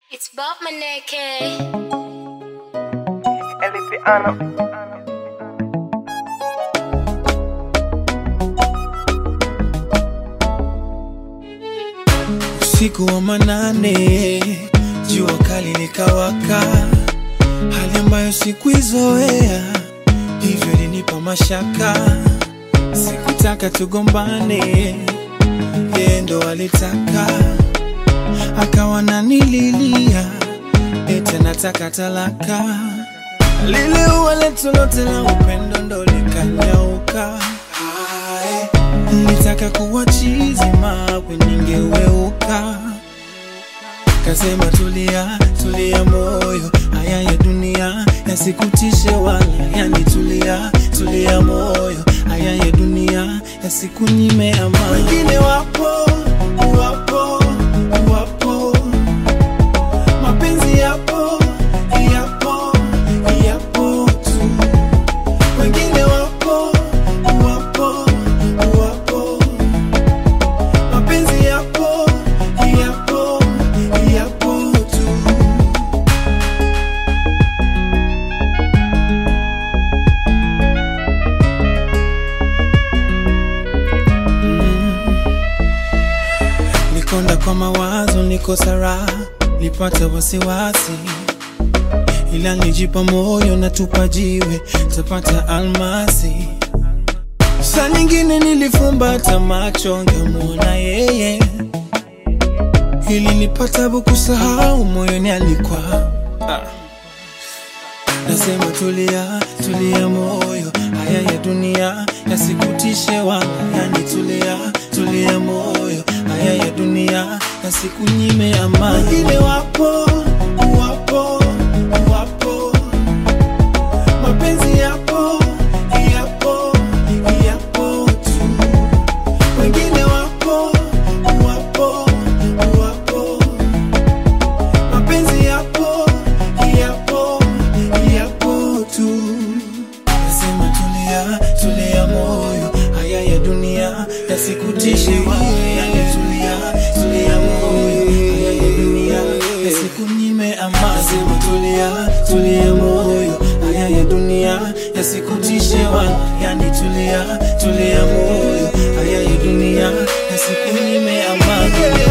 It's Bob Maneke. Elipiano. Usiku wa manane, jua kali likawaka, hali ambayo sikuizoea, hivyo ilinipa mashaka. Sikutaka tugombane, yeye ndo alitaka, akawa ananililia eti nataka talaka. Lile ua letu lote la upendo ndo likanyauka. Nilitaka kuwa chizi mawe ningeweuka. Kasema tulia, tulia moyo, haya ya dunia yasikutishe wala yanitulia. Tulia moyo, haya ya dunia yasikunyime amani. Wengine wapo, wapo, wapo, mapenzi yapo, yapo, yapo tu. Wengine wapo, wapo, wapo, mapenzi yapo, yapo, yapo tu. Nikonda kwa mawazo, niko sara, nipata wasiwasi, ila nijipa moyo na tupa jiwe, tapata almasi. Saa nyingine nilifumbata macho, ngemuona yeye, ili nipata kusahau moyoni alikuwa. Nasema tulia, tulia moyo, haya ya dunia yasikutishe wala yanitulia. Tulia moyo, haya ya dunia yasikunyime amani. Wengine wapo, wapo, wapo, mapenzi yapo, yapo, yapo tu. Wengine wapo, wapo, wapo, mapenzi yapo, yapo, yapo tu. Nasema tulia, tulia moyo, haya ya dunia yasikutishe wala yanitulia. Tulia moyo, haya ya dunia yasikunyime amani. Nasema tulia, tulia moyo, haya ya dunia yasikutishe wala yanitulia. Tulia moyo, haya ya dunia yasikunyime amani.